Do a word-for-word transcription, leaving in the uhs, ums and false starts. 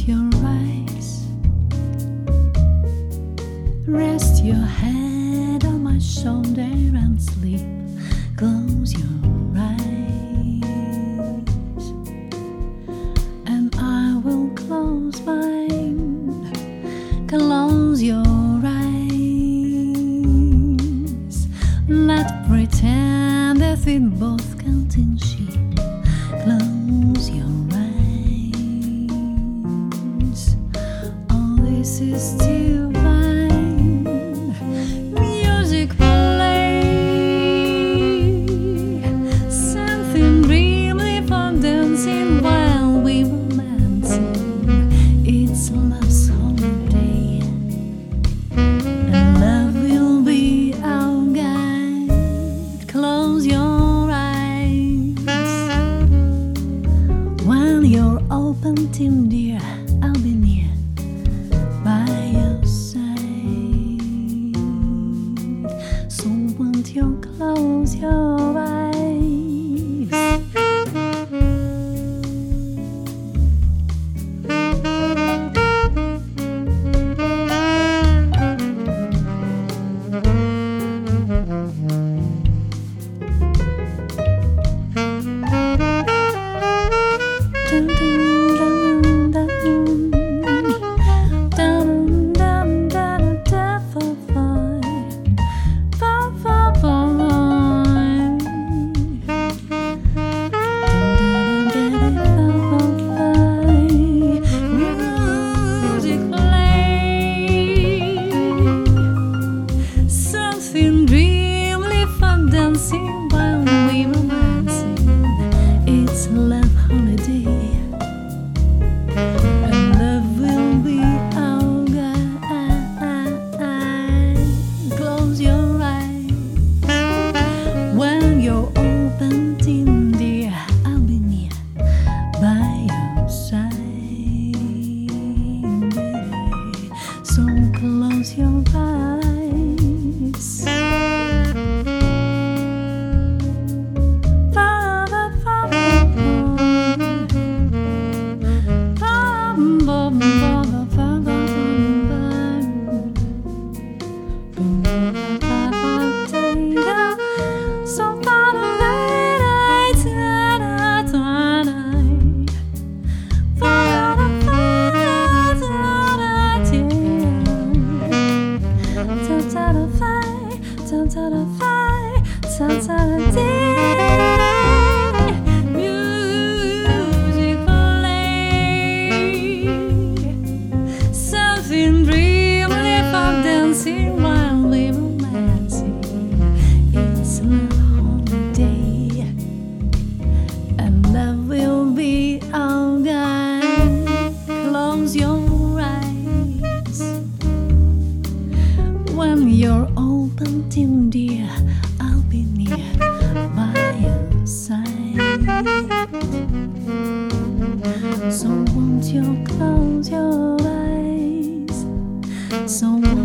your eyes. Rest your head on my shoulder and sleep. Close your eyes, and I will close mine. Close your eyes. Let's pretend that we both can't in sheep. Close your eyes. All this is divine. Music play. Something dreamy for dancing while we romancing. It's love's holiday, and love will be our guide. Close your eyes. When you're open, team dear, I'll be near by your side. So won't you close your eyes? Dun, dun, dun, dun. Dun, dun, dun, dun, fa, fa. Fa, fa, fa. Dun, dun, dun, fa, fa, fa. Music play. Something dreamily fun dancing while we romancing. It's love holiday, and love will be our guide. Close your eyes. When you're open, team dear, I'll be near by your side. So close your eyes. Fa, fa, fa, fa, fa. Bum, bum, bum, bum, bum, bum, bum. Bum, bum, bum, bum, da. So far away, da, da, da, da. Fa, da, fa, da, da, da. Ta, ta, da, fa, ta, ta, da, fa, ta, ta, da, dee. Music play. Something dreamily for dancing while we romancing. It's love holiday, and love will be our guide. Close your eyes. When you're open, team dear, I'll be near by your side. So won't you close your eyes? So